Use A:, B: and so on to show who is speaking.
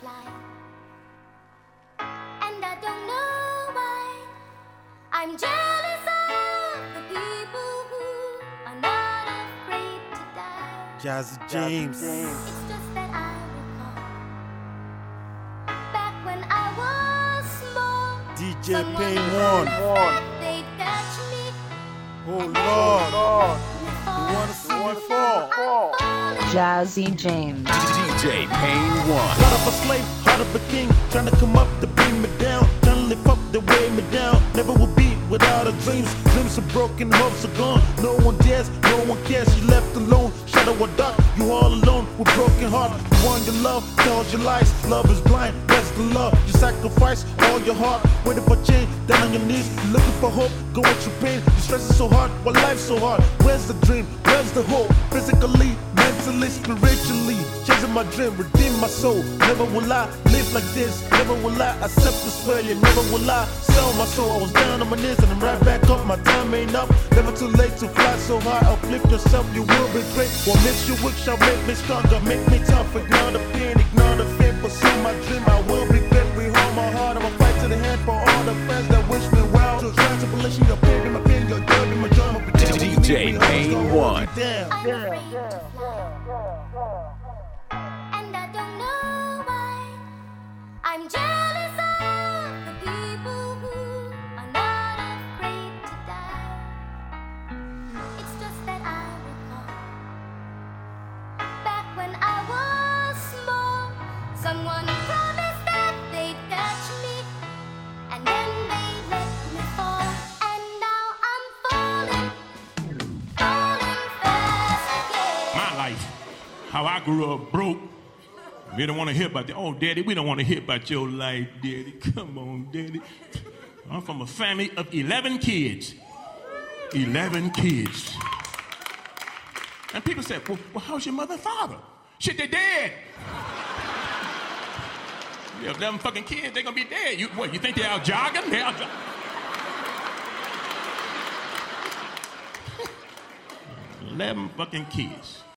A: die. And I don't know why I'm jealous of the people who are not afraid to die.
B: Jazzy James.
A: It's just that I recall back when I was small.
B: DJ
A: Someone
B: Pain
A: promised
B: One.
A: that they'd catch me.
B: Oh
A: And then
B: Lord.
A: they
B: You wanna see me
A: let me
B: fall?
A: fall. I'm falling.
C: Jazzy James.
D: DJ Pain One.
B: Heart of a slave, heart of a king, trying to come up to bring me down, trying to lift up to weigh me down. Never will be without a dreams. Dreams are broken, hopes are gone. No one dares, no one cares. You left alone, shadow or dark. You all alone with broken heart. You want your love, tells your lies. Love is blind, that's the love. You sacrifice all your heart, waiting for change. Down on your knees, looking for hope, going through pain. You stressing so hard, while life's so hard. Where's the dream? Where's the hope? Physically, mentally, spiritually, chasing my dream, redeem my soul. Never will I live like this. Never will I accept this failure. Never will I sell my soul. I was down on my knees and I'm right back up. My time ain't up. Never too late to fly so high. Uplift yourself, you will be great. What makes you weak shall make me stronger. Make me tough. Ignore the pain, ignore the fear. Pursue my dream. I will be great. We hold my heart. I will fight to the hand for all the friends that wish me well. To try to relation your pain, be my pain, your joy, be my joy.
D: DJ Pain One.
A: I'm afraid to fly. And I don't know why I'm jealous of the people who are not afraid to die. It's just that I recall back when I was small, someone promised that they'd catch me, and then they let me fall. And now I'm falling fast again.
E: My life, how I grew up broke. We don't want to hear about that. Oh, Daddy, we don't want to hear about your life, Daddy. Come on, Daddy. I'm from a family of 11 kids. 11 kids. And people said, well, how's your mother and father? Shit, they're dead. You have 11 fucking kids, they're going to be dead. You think they're out jogging? They're out jogging. 11 fucking kids.